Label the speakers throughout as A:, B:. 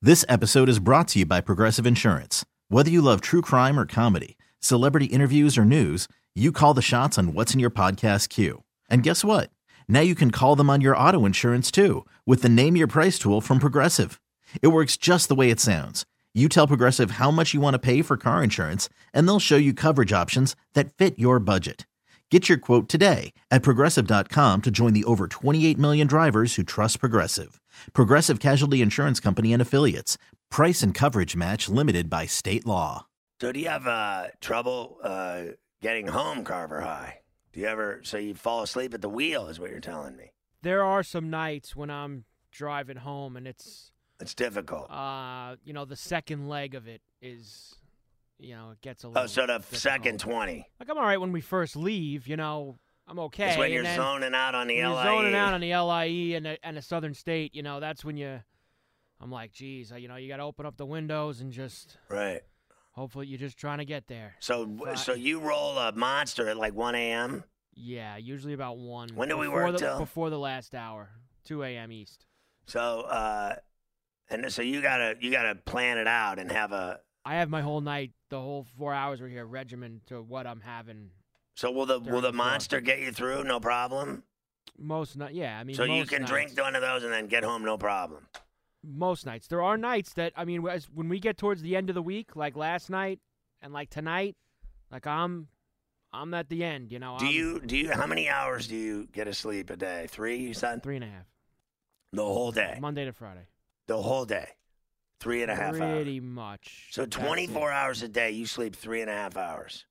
A: This episode is brought to you by Progressive Insurance. Whether you love true crime or comedy, celebrity interviews or news, you call the shots on what's in your podcast queue. And guess what? Now you can call them on your auto insurance too with the Name Your Price tool from Progressive. It works just the way it sounds. You tell Progressive how much you want to pay for car insurance, and they'll show you coverage options that fit your budget. Get your quote today at Progressive.com to join the over 28 million drivers who trust Progressive. Progressive Casualty Insurance Company and Affiliates. Price and coverage match limited by state law.
B: So do you have trouble getting home, Carver High? Do you ever, so you fall asleep at the wheel is what you're telling me?
C: There are some nights when I'm driving home and it's
B: difficult.
C: The second leg of it is, it gets a little.
B: Oh, so the
C: difficult.
B: Second 20.
C: Like I'm all right when we first leave, I'm okay.
B: It's when you're zoning out on the LIE.
C: You're zoning out on the LIE and the Southern State, that's when I'm like, geez, you got to open up the windows and just.
B: Right.
C: Hopefully you're just trying to get there.
B: So you roll a Monster at like 1 a.m.?
C: Yeah, usually about 1.
B: When do we work till?
C: Before the last hour, 2 a.m. East.
B: So, so you gotta plan it out and have a.
C: I have my whole night, the whole 4 hours we're here, regimen to what I'm having.
B: So will the Monster get you through? No problem.
C: Most nights, yeah.
B: So you can drink one of those and then get home, no problem.
C: Most nights. There are nights that, when we get towards the end of the week, like last night and like tonight, like I'm at the end,
B: Do you? How many hours do you get of sleep a day? 3, you said?
C: 3.5.
B: The whole day?
C: Monday to Friday.
B: The whole day? 3.5 hours?
C: Pretty much.
B: So 24 hours a day, you sleep 3.5 hours?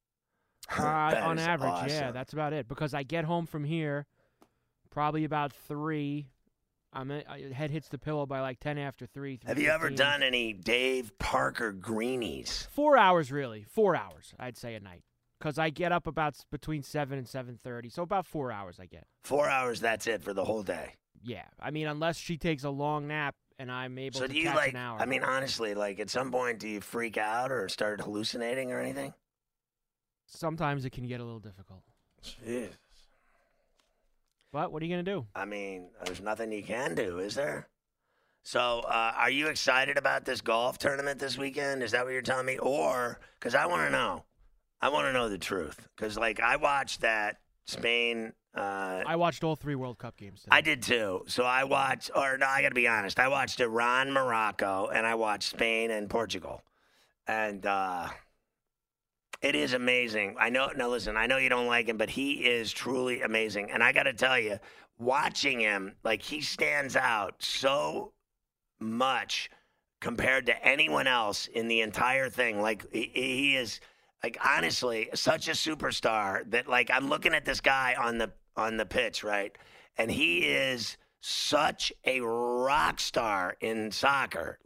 C: On average,
B: awesome.
C: Yeah, that's about it. Because I get home from here probably about 3. Head hits the pillow by like 10 after 3.
B: Have you ever done any Dave Parker greenies?
C: 4 hours, really. 4 hours, I'd say, a night. Because I get up about between 7 and 7:30, so about 4 hours I get.
B: 4 hours, that's it for the whole day?
C: Yeah. Unless she takes a long nap and I'm able to catch an hour.
B: Honestly, at some point, do you freak out or start hallucinating or anything?
C: Sometimes it can get a little difficult.
B: Jeez.
C: But what are you going to do?
B: There's nothing you can do, is there? So are you excited about this golf tournament this weekend? Is that what you're telling me? Or, because I want to know. I want to know the truth. Because, I watched that Spain.
C: I watched all 3 World Cup games today.
B: I did too. So I got to be honest. I watched Iran, Morocco, and I watched Spain and Portugal. And it is amazing. I know you don't like him, but he is truly amazing. And I got to tell you, watching him, he stands out so much compared to anyone else in the entire thing. He is, honestly, such a superstar that, I'm looking at this guy on the pitch, right? And he is such a rock star in soccer.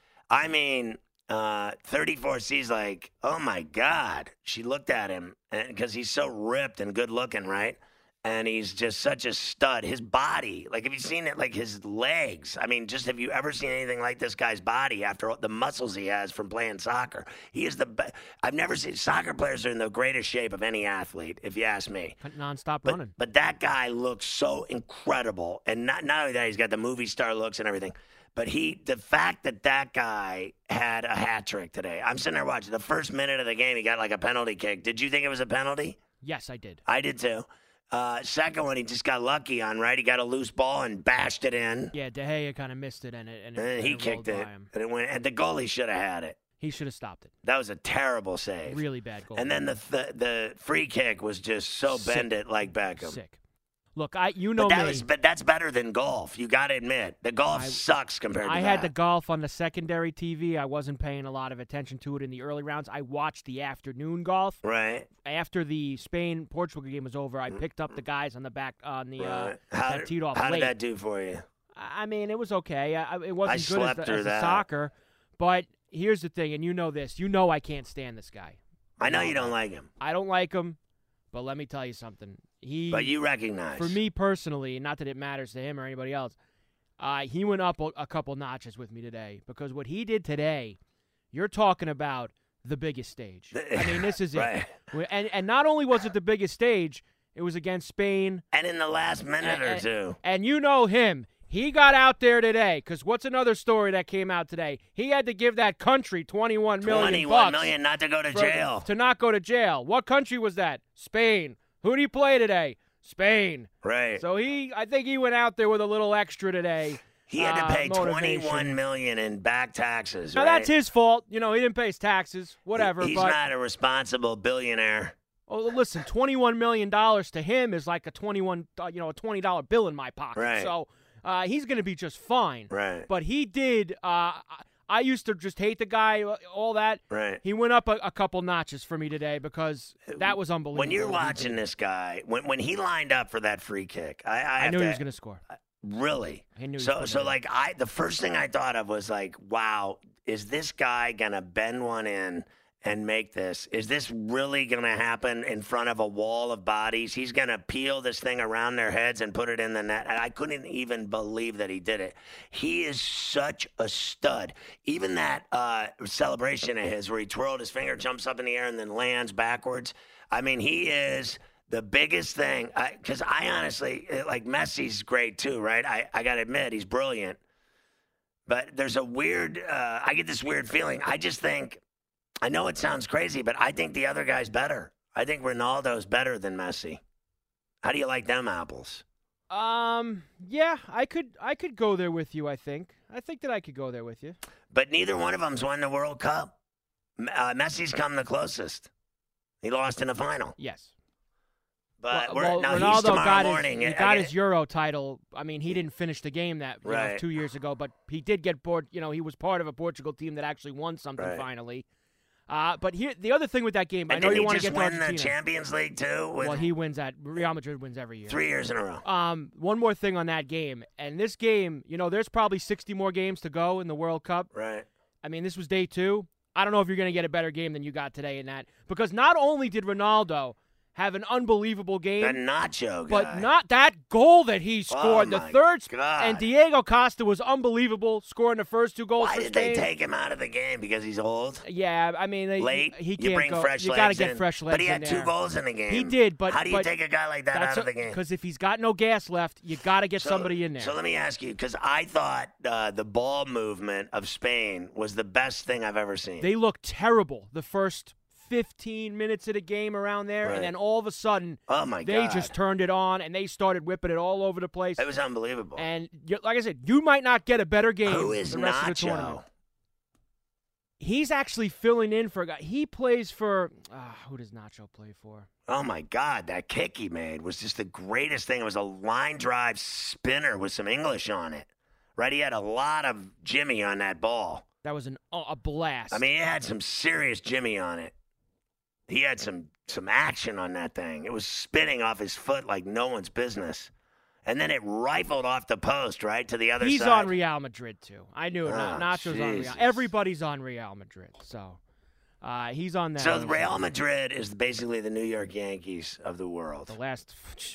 B: 34C's like, oh my God. She looked at him because he's so ripped and good looking, right? And he's just such a stud. His body, have you seen it? His legs. Have you ever seen anything like this guy's body after the muscles he has from playing soccer? He is the best. I've never seen soccer players are in the greatest shape of any athlete, if you ask me.
C: Non-stop running.
B: But that guy looks so incredible. And not only that, he's got the movie star looks and everything. But the fact that guy had a hat trick today. I'm sitting there watching the first minute of the game. He got a penalty kick. Did you think it was a penalty?
C: Yes, I did.
B: I did too. Second one, he just got lucky on, right? He got a loose ball and bashed it in.
C: Yeah, De Gea kind of missed it, and
B: he kicked it, and it went. And the goalie should have had it.
C: He should have stopped it.
B: That was a terrible save.
C: Really bad goal.
B: And then the free kick was just so
C: Sick.
B: bend it like Beckham.
C: Sick. Look, but
B: that's better than golf. You got to admit, the golf sucks compared to that.
C: I had the golf on the secondary TV. I wasn't paying a lot of attention to it in the early rounds. I watched the afternoon golf.
B: Right.
C: After the Spain-Portugal game was over, I picked up the guys on the back on the that teed off
B: How
C: late.
B: did that do for you?
C: It was okay. It wasn't good as
B: that.
C: soccer. But here's the thing, and you know this. You know I can't stand this guy.
B: I know you don't like him.
C: I don't like him, but let me tell you something.
B: But you recognize.
C: For me personally, not that it matters to him or anybody else, he went up a couple notches with me today because what he did today, you're talking about the biggest stage. This is
B: right.
C: it. And not only was it the biggest stage, it was against Spain.
B: And in the last minute or two.
C: And you know him. He got out there today because what's another story that came out today? He had to give that country $21 million.
B: $21 million not to go to jail.
C: To not go to jail. What country was that? Spain. Who did he play today? Spain.
B: Right.
C: So I think he went out there with a little extra today.
B: He had to pay
C: motivation.
B: $21 million in back taxes.
C: Now,
B: right?
C: that's his fault. He didn't pay his taxes. Whatever.
B: He's
C: but,
B: not a responsible billionaire.
C: Oh, listen, $21 million to him is like a $20 bill in my pocket.
B: Right.
C: So he's going to be just fine.
B: Right.
C: But he did. I used to just hate the guy, all that.
B: Right.
C: He went up a couple notches for me today because that was unbelievable.
B: When you're watching this guy, when he lined up for that free kick, I
C: knew he was going to score.
B: Really?
C: I knew.
B: So the first thing I thought of was like, wow, is this guy going to bend one in and make this? Is this really going to happen in front of a wall of bodies? He's going to peel this thing around their heads and put it in the net. And I couldn't even believe that he did it. He is such a stud. Even that celebration of his where he twirled his finger, jumps up in the air, and then lands backwards. I mean, he is the biggest thing. Because I honestly, like Messi's great too, right? I got to admit, he's brilliant. But there's a weird, I get this weird feeling. I just think, I know it sounds crazy, but I think the other guy's better. I think Ronaldo's better than Messi. How do you like them apples?
C: Yeah, I could go there with you, I think that I could go there with you.
B: But neither one of them's won the World Cup. Messi's come the closest. He lost in the final.
C: Yes.
B: But
C: Ronaldo
B: he's tomorrow morning.
C: He got his Euro title. I mean, he didn't finish the game 2 years ago, but he did get bored. He was part of a Portugal team that actually won something finally. But here, the other thing with that game, I know you want to get to Argentina.
B: Did he just win the Champions League too?
C: Well, he wins Real Madrid wins every year.
B: 3 years in a row.
C: One more thing on that game, and this game, there's probably 60 more games to go in the World Cup.
B: Right.
C: I mean, this was day 2. I don't know if you're going to get a better game than you got today in that, because not only did Ronaldo have an unbelievable game.
B: The Nacho guy.
C: But not that goal that he scored.
B: Oh,
C: the third.
B: God.
C: And Diego Costa was unbelievable, scoring the first 2 goals for Spain.
B: Why did they take him out of the game? Because he's old?
C: Yeah, I mean,
B: late.
C: He can't
B: you bring
C: go.
B: fresh
C: you
B: legs
C: got to get
B: in.
C: fresh legs.
B: But he had
C: in
B: 2
C: there.
B: goals in the game.
C: He did, but
B: how do you take a guy like that out of the game?
C: Because if he's got no gas left, you got to get somebody in there.
B: So let me ask you, because I thought the ball movement of Spain was the best thing I've ever seen.
C: They looked terrible the first 15 minutes of the game around there, and then all of a sudden, they just turned it on, and they started whipping it all over the place.
B: It was unbelievable.
C: And like I said, you might not get a better game
B: Who is
C: the rest
B: Nacho?
C: of the tournament. He's actually filling in for a guy. He plays for who does Nacho play for?
B: Oh, my God. That kick he made was just the greatest thing. It was a line drive spinner with some English on it. Right? He had a lot of Jimmy on that ball.
C: That was a blast.
B: I mean, he had some serious Jimmy on it. He had some action on that thing. It was spinning off his foot like no one's business. And then it rifled off the post, right, to the other side.
C: He's on Real Madrid, too. I knew it. Nacho's
B: Jesus.
C: on Real. Everybody's on Real Madrid. So he's on that.
B: So Real Madrid is basically the New York Yankees of the world.
C: The last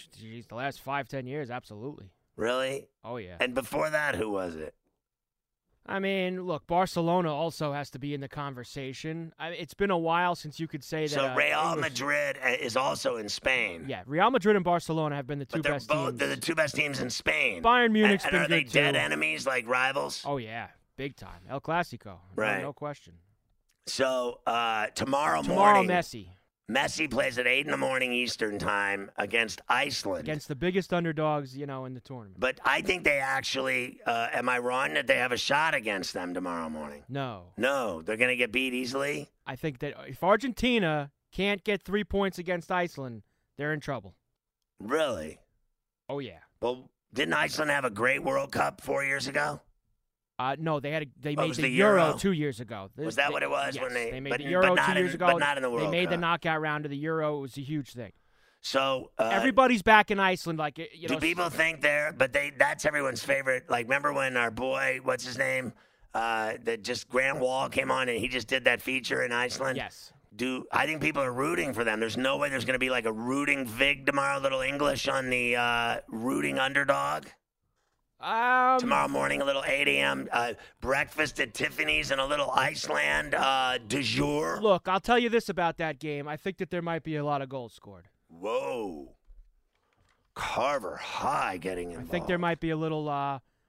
C: 5-10 years, absolutely.
B: Really?
C: Oh, yeah.
B: And before that, who was it?
C: I mean, look, Barcelona also has to be in the conversation. It's been a while since you could say that.
B: So Real Madrid is also in Spain.
C: Yeah, Real Madrid and Barcelona have been the two best teams.
B: They're the 2 best teams in Spain.
C: Bayern Munich's been good, too.
B: And are they dead enemies, like rivals?
C: Oh, yeah, big time. El Clasico.
B: Right.
C: No question.
B: So tomorrow morning.
C: Messi
B: plays at 8 in the morning Eastern time against Iceland.
C: Against the biggest underdogs, in the tournament.
B: But I think they actually, am I wrong that they have a shot against them tomorrow morning?
C: No.
B: No, they're going to get beat easily?
C: I think that if Argentina can't get 3 points against Iceland, they're in trouble.
B: Really?
C: Oh, yeah.
B: Well, didn't Iceland have a great World Cup 4 years ago?
C: No, they made the Euro 2 years ago.
B: Was that what it was?
C: Yes,
B: when
C: they made the Euro 2 years ago.
B: But not in the World Cup.
C: They made the knockout round of the Euro. It was a huge thing.
B: So
C: everybody's back in Iceland,
B: do people think that's everyone's favorite? Like, remember when our boy, what's his name, Grant Wall came on and he just did that feature in Iceland?
C: Yes.
B: I think people are rooting for them. There's no way there's going to be like a rooting vig tomorrow, little English on the rooting underdog. Tomorrow morning, a little 8 a.m. Breakfast at Tiffany's and a little Iceland du jour.
C: Look, I'll tell you this about that game. I think that there might be a lot of goals scored.
B: Whoa. Carver High getting involved.
C: I think there might be a little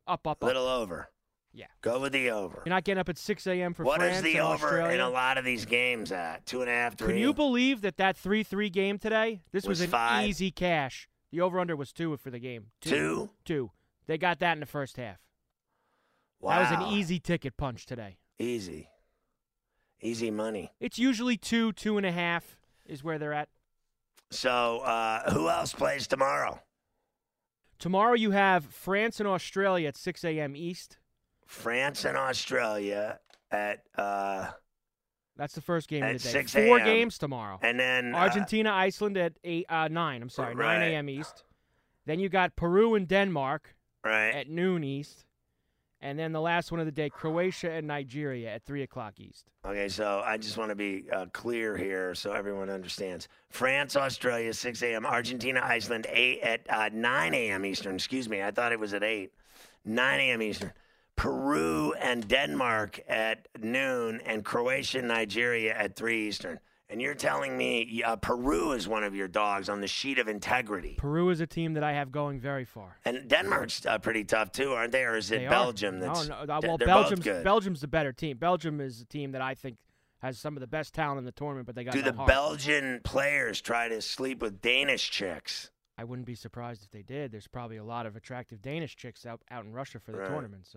C: Up.
B: Little over.
C: Yeah.
B: Go with the over.
C: You're not getting up at 6 a.m. for
B: what
C: France
B: is the
C: and
B: over
C: Australia?
B: in a lot of these games at? 2.5, 3?
C: Can you believe that 3-3 game today? This was an
B: 5.
C: easy cash. The over-under was 2 for the game.
B: 2?
C: 2. They got that in the first half.
B: Wow.
C: That was an easy ticket punch today.
B: Easy money.
C: It's usually 2, 2.5 is where they're at.
B: So who else plays tomorrow?
C: Tomorrow you have France and Australia at 6 a.m. East.
B: France and Australia at
C: that's the first game of the day.
B: 6
C: 4
B: a.m.
C: games tomorrow.
B: And then
C: Argentina, Iceland at 9. I'm sorry, 9 a.m. East. Then you got Peru and Denmark at noon East. And then the last one of the day, Croatia and Nigeria at 3 o'clock East.
B: Okay, so I just want to be clear here so everyone understands. France, Australia, 6 a.m. Argentina, Iceland, 9 a.m. Eastern. Excuse me, I thought it was at 8. 9 a.m. Eastern. Peru and Denmark at noon, and Croatia and Nigeria at 3 Eastern. And you're telling me Peru is one of your dogs on the sheet of integrity.
C: Peru is a team that I have going very far.
B: And Denmark's pretty tough, too, aren't they? Or is it Belgium?
C: That's, no. Well, Belgium's the better team. Belgium is a team that I think has some of the best talent in the tournament, but they got
B: Do
C: no
B: the
C: heart.
B: Belgian players try to sleep with Danish chicks?
C: I wouldn't be surprised if they did. There's probably a lot of attractive Danish chicks out in Russia for the tournament.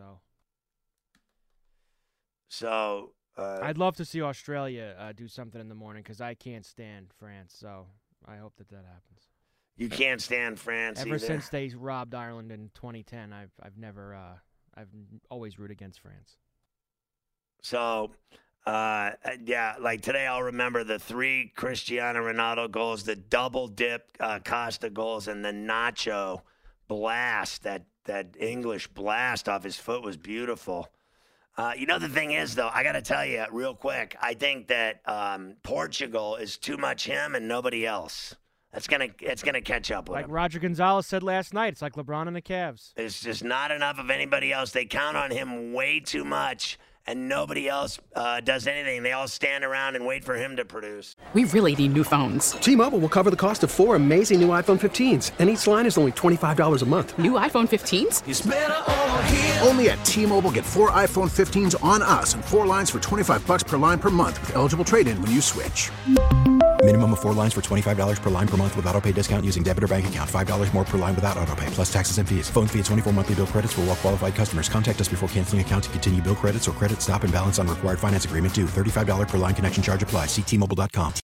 C: So I'd love to see Australia do something in the morning because I can't stand France. So I hope that happens.
B: You can't stand France
C: Ever
B: either?
C: since they robbed Ireland in 2010, I've always rooted against France.
B: So, like today I'll remember the 3 Cristiano Ronaldo goals, the double dip Costa goals, and the Nacho blast, that English blast off his foot was beautiful. The thing is, though, I got to tell you real quick, I think that Portugal is too much him and nobody else. It's gonna catch up with
C: like
B: him.
C: Roger Gonzalez said last night, it's like LeBron and the Cavs.
B: It's just not enough of anybody else. They count on him way too much, and nobody else does anything. They all stand around and wait for him to produce.
D: We really need new phones.
E: T-Mobile will cover the cost of 4 amazing new iPhone 15s, and each line is only $25 a month.
D: New iPhone 15s?
F: It's better over here. Only at T-Mobile, get 4 iPhone 15s on us and 4 lines for $25 per line per month with eligible trade-in when you switch.
G: Minimum of 4 lines for $25 per line per month with autopay discount using debit or bank account. $5 more per line without autopay, plus taxes and fees. Phone fee at 24 monthly bill credits for well-qualified customers. Contact us before canceling account to continue bill credits or credit stop and balance on required finance agreement due. $35 per line connection charge applies. See T-Mobile.com.